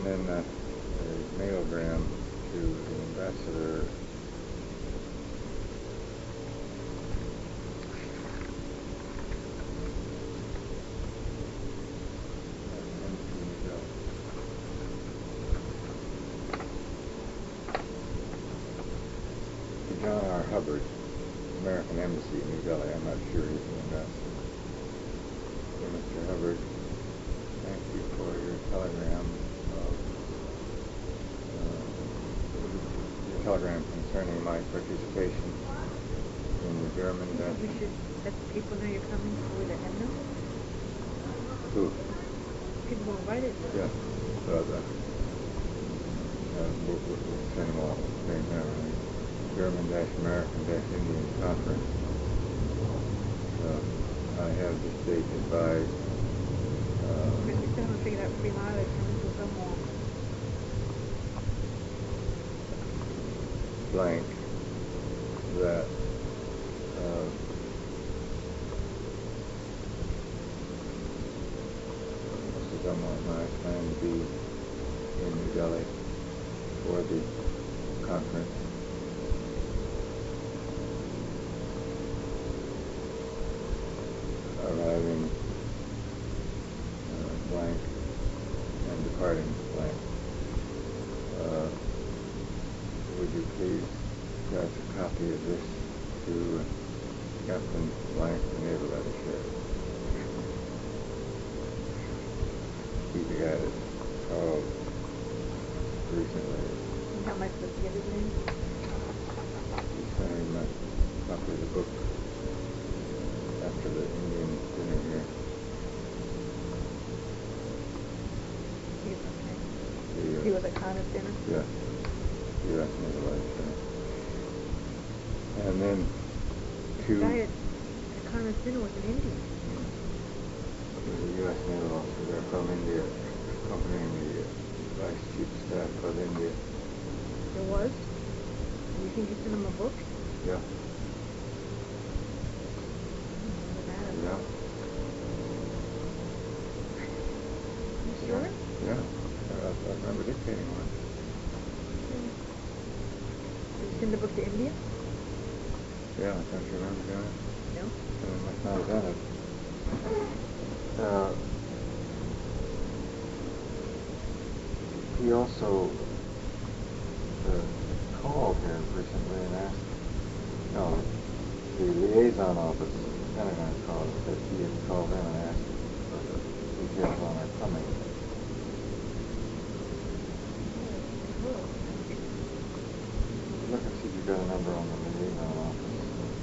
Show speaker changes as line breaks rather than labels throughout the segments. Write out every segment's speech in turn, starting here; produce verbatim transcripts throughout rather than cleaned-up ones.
then uh, a mailgram to the ambassador. John R. Hubbard, American Embassy in New Delhi. I'm not sure he's the ambassador. So Mister Hubbard, thank you for your telegram. Of, uh, your telegram concerning my participation in the German.
You think we should let the people know you're coming so we let them know?
Who?
People will write it.
Yeah. So the, uh, we'll, we'll send them all at the same time. Right? German-American-Indian Conference. Uh, I have this date advised. Uh,
we still haven't figured out free mileage coming to somewhere.
Blank. That uh, Mister Gilmore and I plan to be in New Delhi for the conference. Arriving uh, blank and departing blank. Uh, would you please attach a copy of this to Captain Blank, the naval attaché? He's the guy that called recently.
And how am I supposed to get his name?
He sent him a copy of the book after the Indian dinner here.
He's okay.
The, uh,
He was at Connor's dinner?
Yeah. U S Naval Attaché. And then to...
The guy at, at Connor's dinner was an Indian.
The U S Naval officer there from India, accompanying the Vice Chief of Staff of India.
There was? And you think you sent him a book?
Yeah.
Yeah. You sure?
Yeah. I, I remember dictating one.
Did you send the book to India?
Yeah, don't you remember doing it?
No.
I must not have done it. Uh, he also uh, called here recently and asked, no, the liaison office, Pentagon called, said he had called in and asked for the details on our coming. Look and see if you've got a number on the liaison office.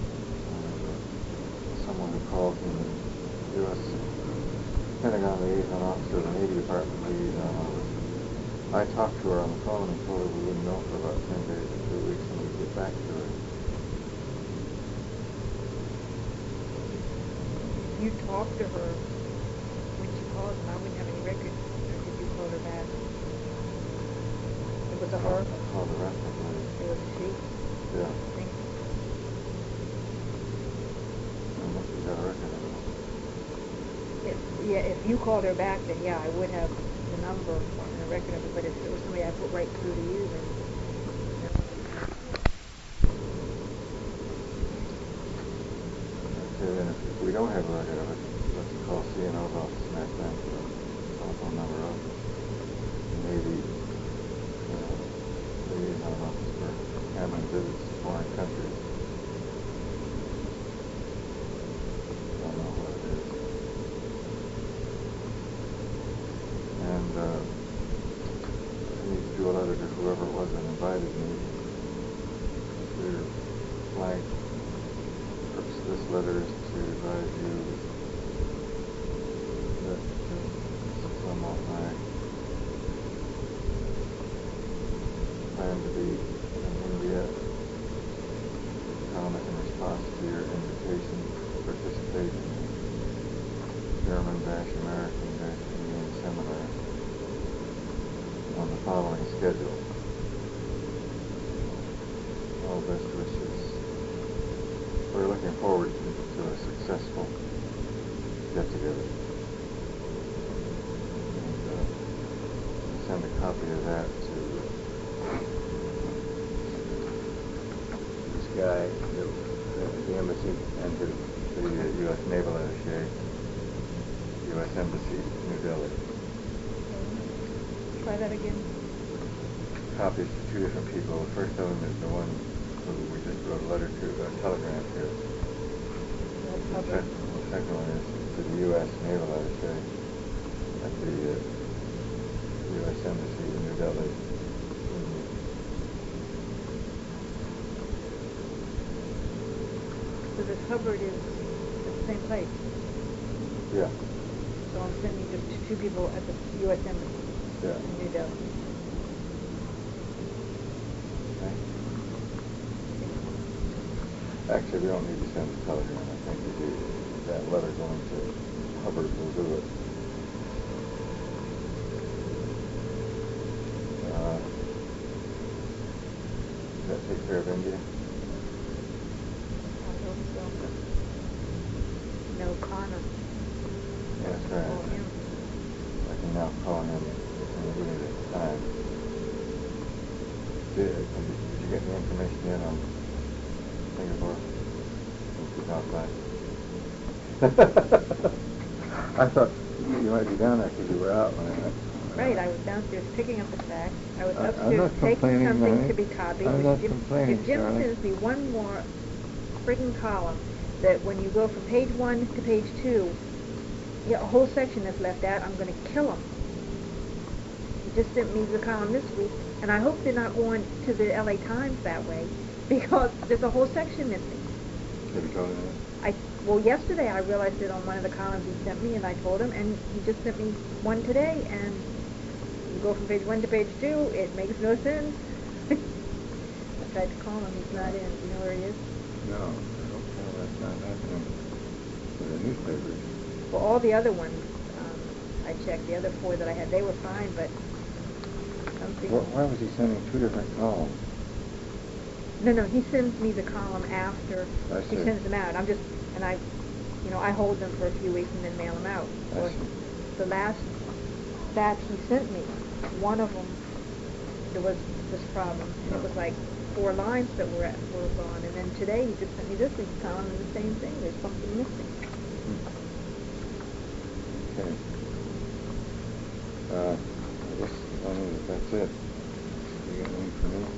Uh, someone who called from the U S Pentagon liaison officer, the Navy Department liaison office. I talked to her on the phone and told her we wouldn't know for about ten days or two weeks and we'd get back to her.
You talked to her when she called, and I wouldn't have any record. Or did you call her back? It was a her?
I called the reference lady.
It was a she?
Yeah.
Thank you.
Unless you got a record of it.
If, yeah, if you called her back, then yeah, I would have the number and a record of it. But if it was somebody I put right through to you, then no.
Okay, then if, if we don't have a record of it, let's call C N O's office and ask them for the telephone number of the Navy uh, liaison office for handling visits to foreign countries. I don't know what it is. And uh, I need to do a letter to whoever it was that invited me. Mister Blank. The purpose of this letter is to advise you that uh, Mister Gilmore and I plan to be in India to comment in response to your invitation to participate in the German-American-Indian seminar on the following schedule. All best wishes. We're looking forward to a successful get-together. And uh, send a copy of that to this guy, the, the, the embassy, and to the uh, U S Naval Attaché, U S Embassy, New Delhi.
Try that again.
Copies to two different people. The first of them is the one who we just wrote a letter to, a telegram to. The second, the second one is to the U S Naval Attaché at the uh, U S Embassy in New Delhi.
So this Hubbard is at the same place.
Yeah.
So I'm sending just to two people at the U S Embassy
Yeah.
in New Delhi.
Okay. Actually, we don't need to send a telegram. I think we do that letter going to Hubbard will do it. Uh, does that take care of India?
I hope so. No, Connor.
Yes, right.
Call him.
I can now call him and give me the time. Did, did you get the information yet on Singapore? Since we talked last. I thought you might be down there because you were out when I went.
Right, I was downstairs picking up the fax. I was
I- I'm
upstairs
not
taking
complaining,
something
honey.
to be copied.
I'm
If
not
Jim,
complaining,
if Jim
darling.
sends me one more friggin' column that when you go from page one to page two, yeah, a whole section is left out, I'm going to kill him. He just sent me the column this week, and I hope they're not going to the L A Times that way, because there's a whole section missing.
Have you told him
I well, yesterday I realized it on one of the columns he sent me, and I told him, and he just sent me one today, and you go from page one to page two, it makes no sense. I tried to call him, he's not in. Do you know where he is?
that? No. I hope so. That's not happening with the newspapers.
Well, all the other ones, um, I checked, the other four that I had, they were fine, but something...
Wh- Why was he sending two different columns?
No, no, he sends me the column after
I
he
see.
sends them out. I'm just, and I, you know, I hold them for a few weeks and then mail them out.
I
So
see.
the last batch he sent me, one of them, there was this problem, and it was like four lines that were at, were gone. And then today he just sent me this week's column, and the same thing. There's something missing.
Okay. Uh, I guess I know that that's it. You got anything for me?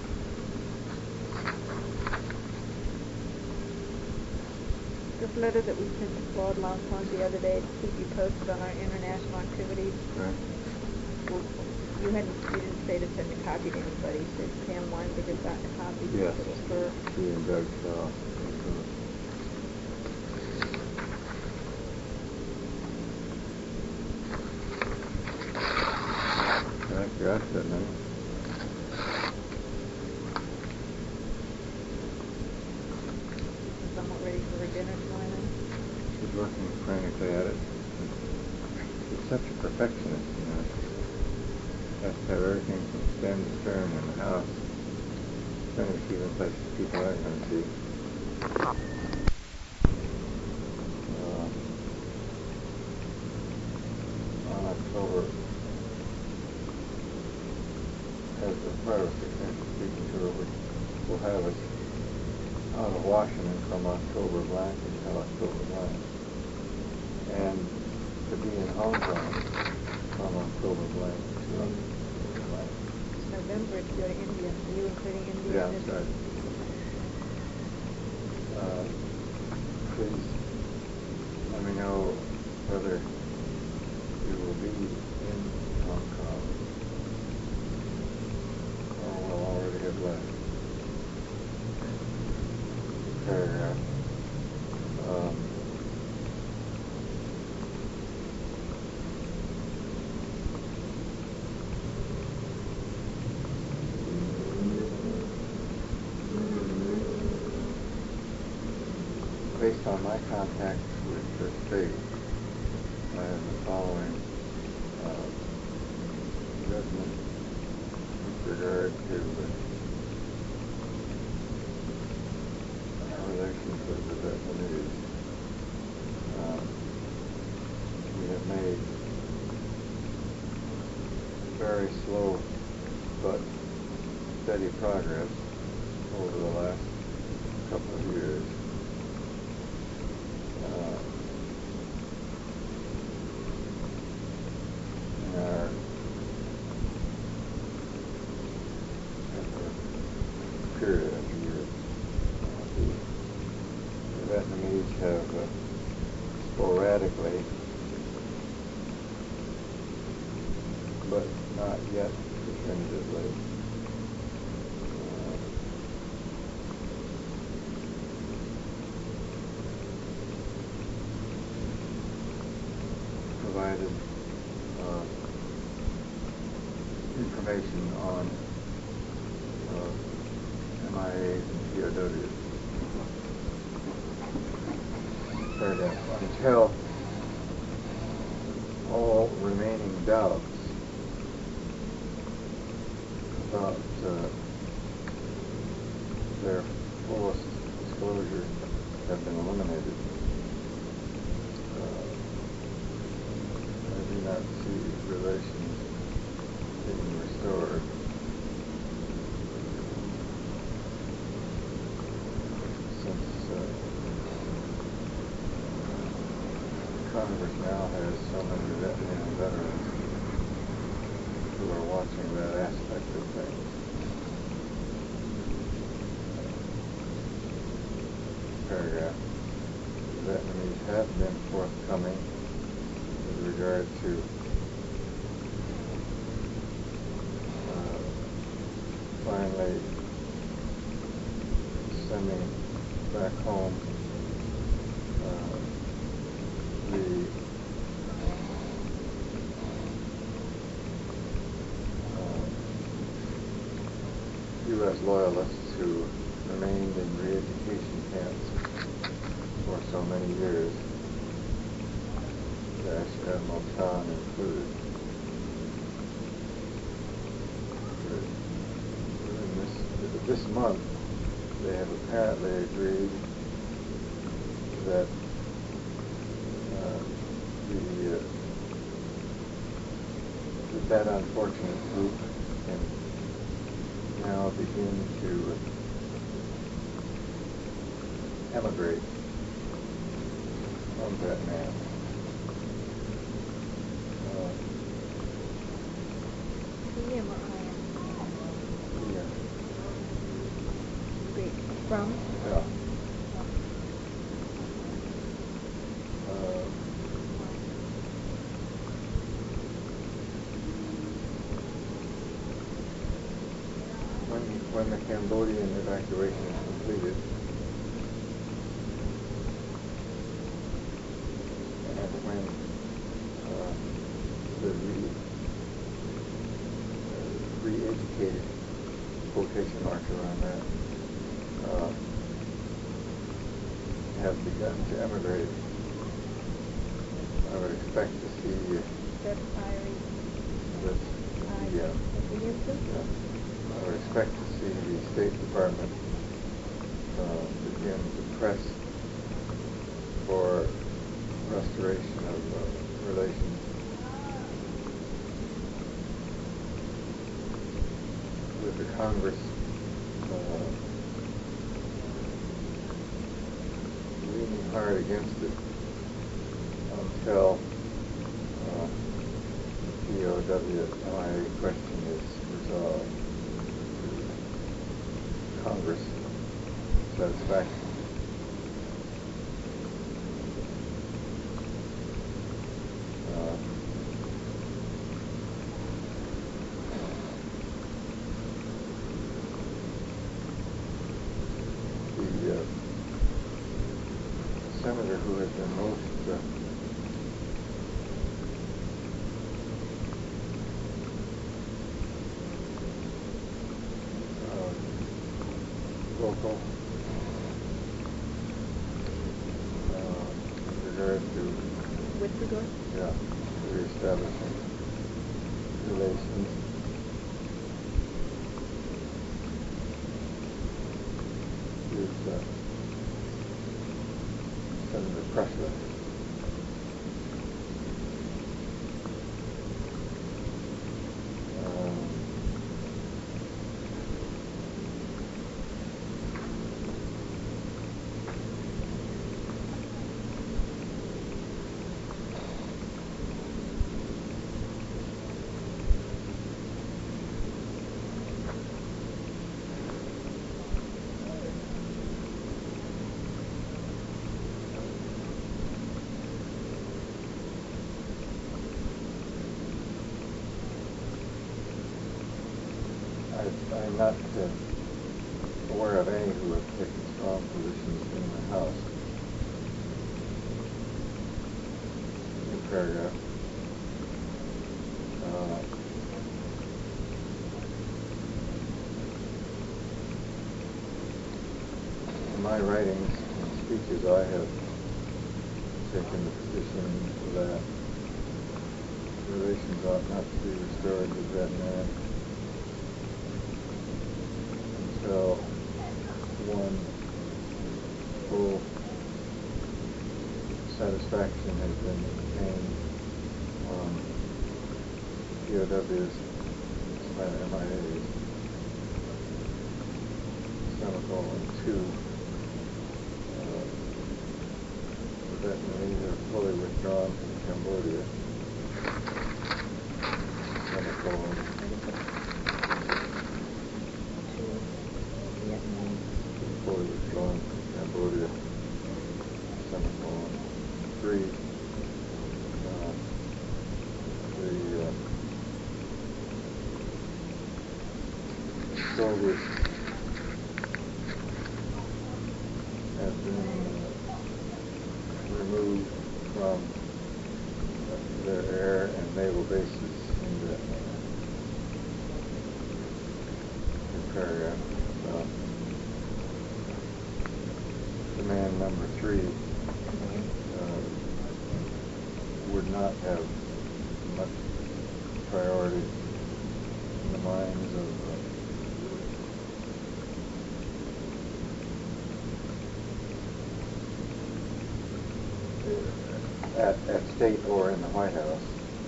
This letter that we sent to Claude Lanfranc the other day to keep you posted on our international activities.
Right.
Well, you hadn't, you didn't say to send a copy to anybody. You said Pam Weinberg had gotten a copy.
Yes.
It was for.
She and Doug saw. I like your outfit, man.
Somewhat ready for her dinner tomorrow night.
She's working frantically at it. She's such a perfectionist, you know. She has to have everything from stem to stern in the house. Finished even places people aren't going to see. Uh, on October, as a part of successful speaking tour, which will have us out of Washington from October blank until October blank, and to be in Hong Kong from October blank to October blank.
It's November to go to India. Are you including India?
Yeah,
in this?
that's right. Uh, please let me know whether you will be in Hong Kong or will already have left. Paragraph. Um, based on my contacts with the state, I have the following uh, judgment with regard to our relations with the Vietnamese. Uh, we have made very slow but steady progress over the last couple of years. Uh, in our period of years, uh, the, the Vietnamese have uh, sporadically, but not yet definitively, uh, provided uh, information on uh, M I As and P O Ws. Paragraph. Until all remaining doubts about uh, their fullest disclosure have been eliminated, uh, I do not see relations being restored. Since uh, Congress now has so many Vietnam veterans who are watching that aspect of things. Paragraph. The Vietnamese have been forthcoming with regard to uh, finally sending back home uh, the uh, U S loyalists who remained in re-education camps for so many years, Dash Admiral Chan included. In this, this month, they have apparently agreed that uh, the uh, that, that unfortunate group can now begin to emigrate from Vietnam. Uh,
P M or I M?
yeah.
Great. From?
Yeah. Uh, when when the Cambodian evacuation is completed, and when uh, the re, uh, re-educated, quotation marks around that, uh, have begun to emigrate, I would expect to see
That's Irie.
this,
I.
the, uh,
Begin to?
yeah, I would expect to see the State Department uh, begin to press for restoration of uh, relations with the Congress, uh, leaning hard against it until uh, the P O W M I A question is resolved to Congress satisfaction. Uh, the uh, senator who has been most uh, uh, vocal uh, with regard to
With regard?
yeah, reestablishing relations. Is uh, Senator Pressler. I'm not uh, aware of any who have taken strong positions in the House. New paragraph. Uh, in my writings and speeches, I have taken the position that relations ought not to be restored with Vietnam until one full satisfaction has been obtained on P O Ws and M I As. Semicolon two. Uh, the Vietnamese are fully withdrawn from Cambodia. Semicolon. Fully withdrawn from Cambodia. Semicolon. Three. Uh, the uh, Soviets have been uh, removed from their air and naval bases in Vietnam. In paragraph. Uh, demand number three uh, would not have much priority in the minds of uh, At, at state or in the White House.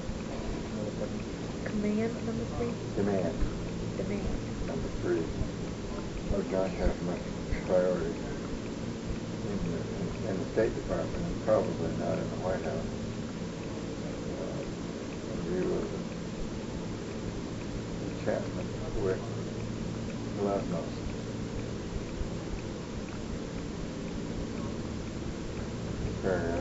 Command number three?
Demand.
Demand.
Number three. Would not have much priority in the, in the State Department and probably not in the White House. Uh, in view of the enchantment with Glasnost. Paragraph.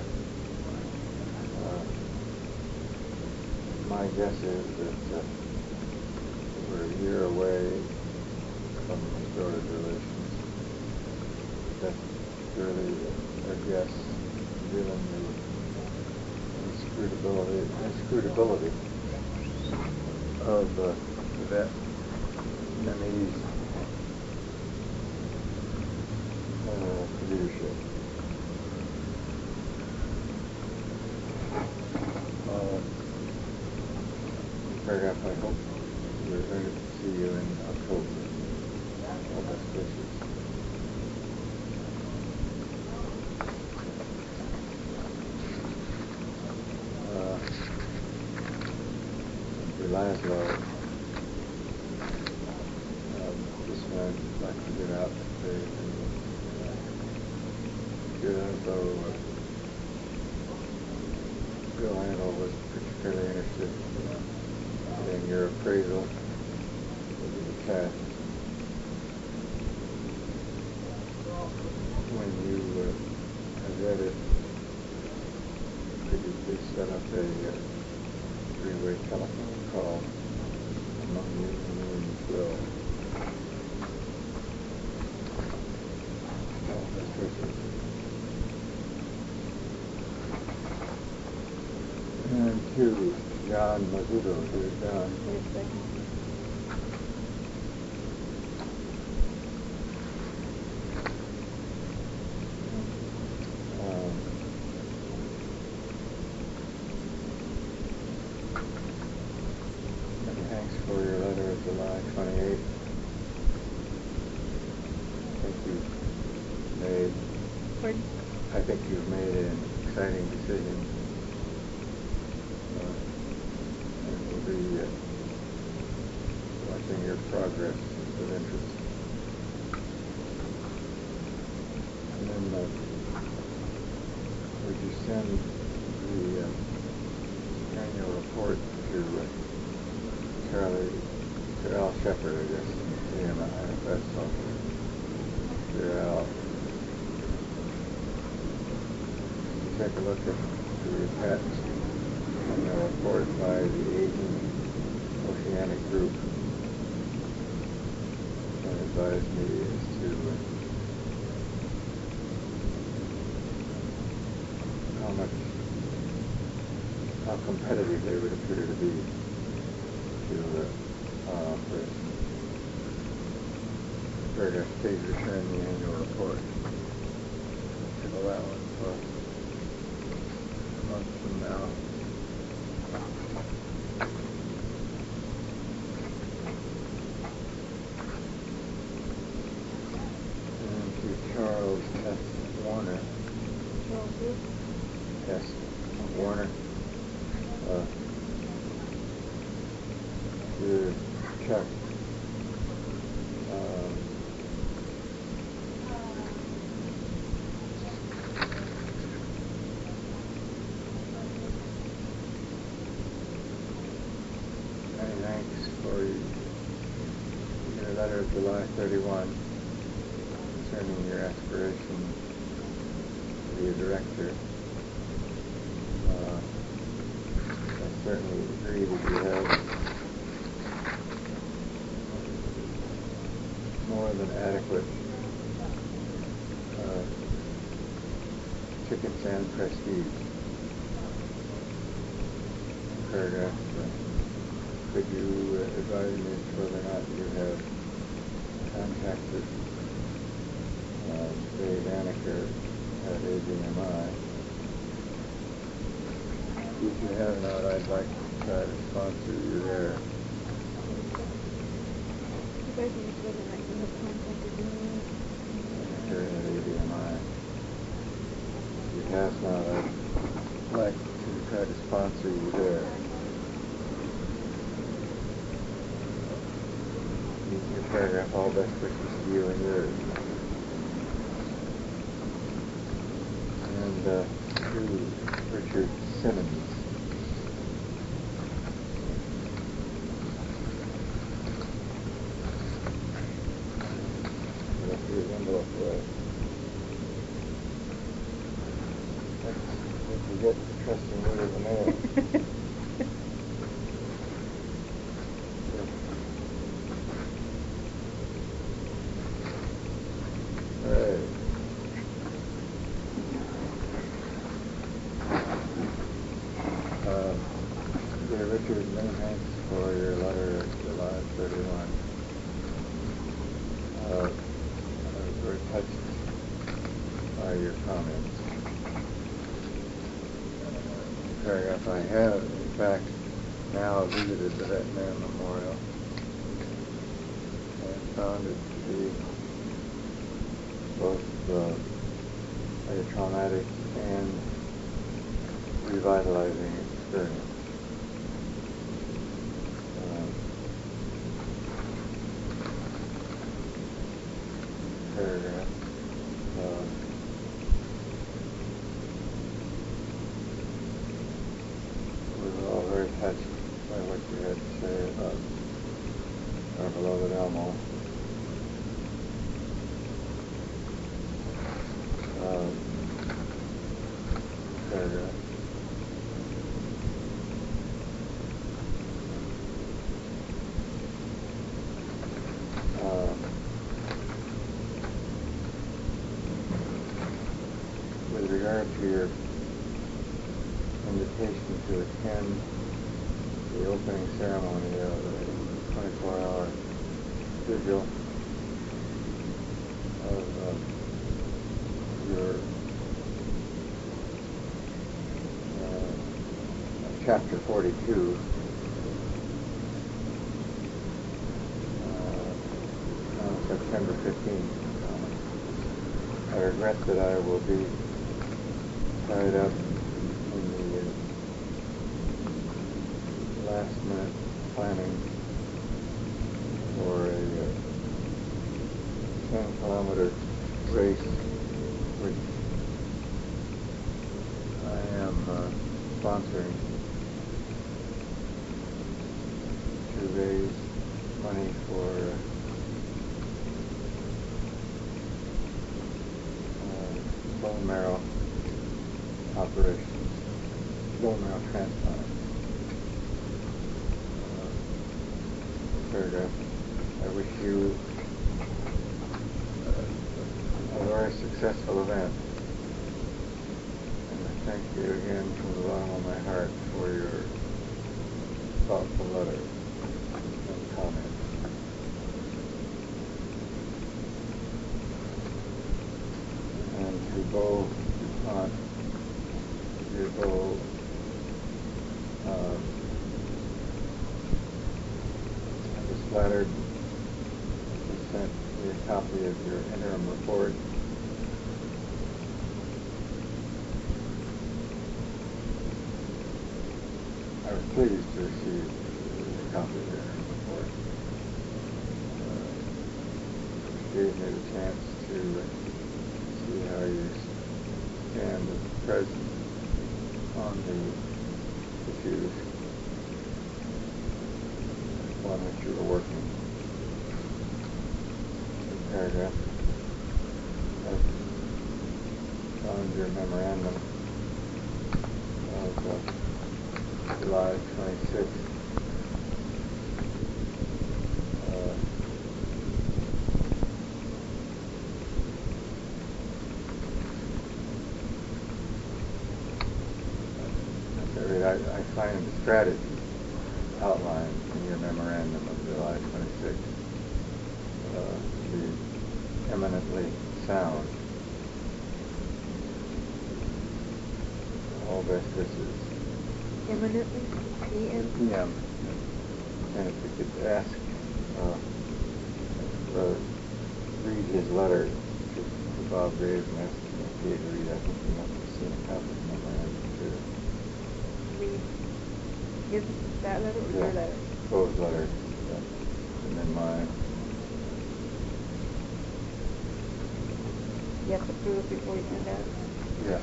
My guess is that uh, we're a year away from restored relations. That's really a guess, given the inscrutability, inscrutability of uh, the Vietnamese uh, leadership. Uh, Paragraph, I hope we're going to see you in October. All best wishes. Uh, for Laszlo, uh, this man I'd like to get out today and get as though uh, Bill Handel was particularly interested in your appraisal of the past. When you uh, have read it, could you please set up a uh, three-way telephone call among you and Will? Well, best wishes. And to John Mazzuto, who's John.
Wait a second.
Um, many thanks for your letter of July twenty-eighth. I think you've made,
Pardon?
I think you've made an exciting decision. Uh, and we'll be uh, watching your progress with interest. And then uh, would you send the uh, annual report to uh, Charlie, to Al Shepard, I guess, the I N F S office. Dear Al, take a look at the attached annual report by the Asian Oceanic Group. advised me as to uh, how much, how competitive they would appear to be to uh, our operation. Paragraph, please return the annual report. Table that one for a month from now. And to Charles S. Warner.
Charles who?
S. Warner. Uh, to check. Um, Many thanks for your letter of July thirty-first concerning your aspiration to be a director. Uh, I certainly agree that you have more than adequate uh, tickets and prestige. Paragraph. Uh, could you uh, advise me as to whether or not you have contacted uh, Dave Anaker at A B M I? If you have not, I'd like to try to sponsor you there.
Advising me whether or not you have contacted me.
Anaker at A B M I. If you have not, I'd like to try to sponsor you there. Your paragraph, all best wishes to you and yours. And uh, to Richard Simmons. Left his envelope away. That's what you get for trusting me with the mail. Right. Uh, dear Richard, many thanks for your letter of July thirty-first. Uh, I was very touched by your comments. Paragraph, I have, in fact, now visited the Veterinary Memorial and found it to be both uh, a traumatic and revitalizing experience. Um, paragraph. Uh, we were all very touched by what you had to say about our beloved Elmo. Um, paragraph. Um, with regard to your invitation to attend the opening ceremony of the twenty-four hour vigil of uh, your uh, chapter forty-two, uh, on September fifteenth. I regret that I will be tied up in the uh, last minute planning for a uh, ten kilometer race, which I am uh, sponsoring to raise money for uh, bone marrow operations, bone marrow transplant. Uh, paragraph. I wish you another successful event. And I thank you again from the bottom of my heart for your thoughtful letters and comments. And to Beau DuPont, dear Beau, uh, I was flattered you sent me a copy of your interim report. I was pleased to receive a copy of your interim report. Uh, gave me the chance to uh, see how you stand at present on the issues on which you were working. The paragraph. I found your memorandum of uh, July twenty-sixth. Uh, I, I find the strategy outlined in your memorandum of July twenty-sixth uh, to be eminently sound. All best wishes.
Eminently? E M?
Yeah. And if you could ask, uh, uh, read his letter to, to Bob Graves and ask him if he agreed. I think he must have seen a copy of the memorandum too.
Read his, that letter or
Yeah.
your letter?
Beau's letter, yeah. And then mine.
You have to prove before you send out?
Yeah.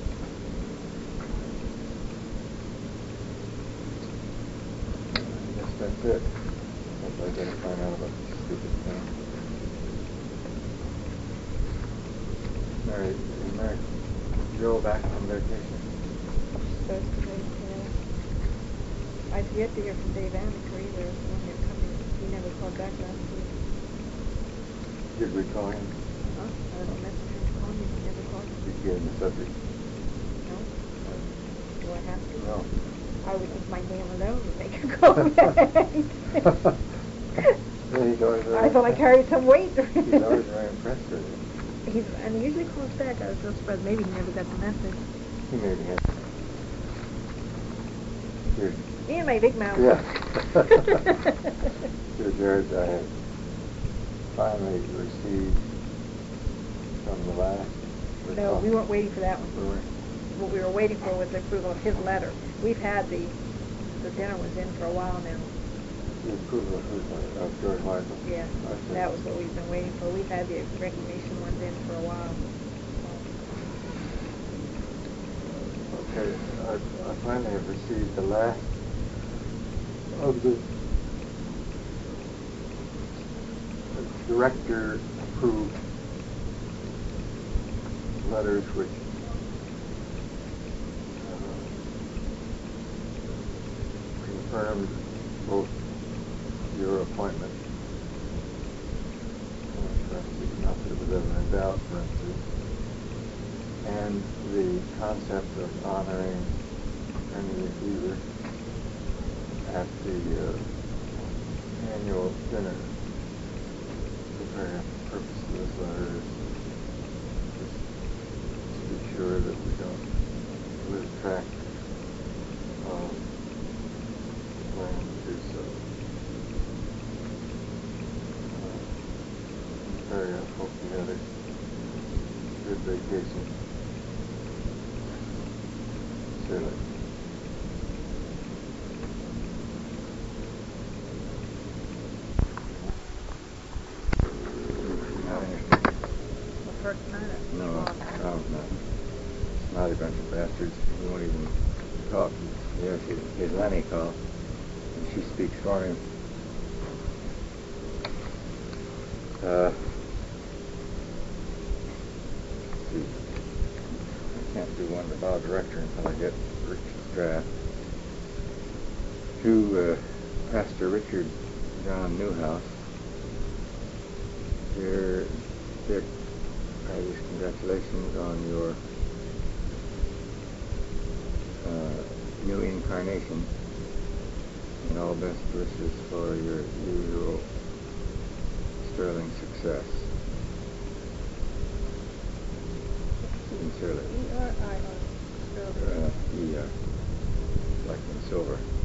I guess that's it. That's what I gotta find out about this stupid thing. Mary, is Mary Jo back from vacation?
Supposed to be, yeah. I've yet to hear from Dave Amaker either, when they're coming. He never called back last week.
Did we call him?
Huh? I don't know, message him to call me, he never called me.
Did you get him the subject?
No? Or do I have to?
No.
I would leave my name alone and make a call back.
Yeah, he's always very
I thought I carried some weight.
He's always very impressed with you.
He's, and he usually calls back. I was so surprised. Maybe he never got the message.
He maybe has. Dear,
Me and my big mouth.
yeah. Dear George, I have finally received from the last.
No, we weren't waiting for that one.
We weren't.
What we were waiting for was the approval of his letter. We've had the, the dinner was in for a while now.
The approval of, whose letter? Of George Weisel?
Yeah,
I see.
that was what we've been waiting for. We've had the recognition ones in for a while.
Okay, I, I finally have received the last of the director approved letters which uh, confirmed both your appointment, uh, parentheses, not that it was ever in doubt, parentheses, and the concept of honoring Ernie Weaver at the uh, annual dinner. The very purpose of this letter is just to be sure that we don't lose track of the plan to do so. Uh, Terry, I hope you had a good vacation. Shirley.
Well, first night.
No, I was not. Snotty bunch of bastards. He won't even talk. Yeah, she, his Lenny call, and she speaks for him. Uh, see, I can't do one without a director until I get Richard's draft. To uh, Pastor Richard John Newhouse, there, there Ladies, congratulations on your uh, new incarnation, and all best wishes for your usual sterling success. Sincerely.
E R I R.
Uh, E R, like in silver.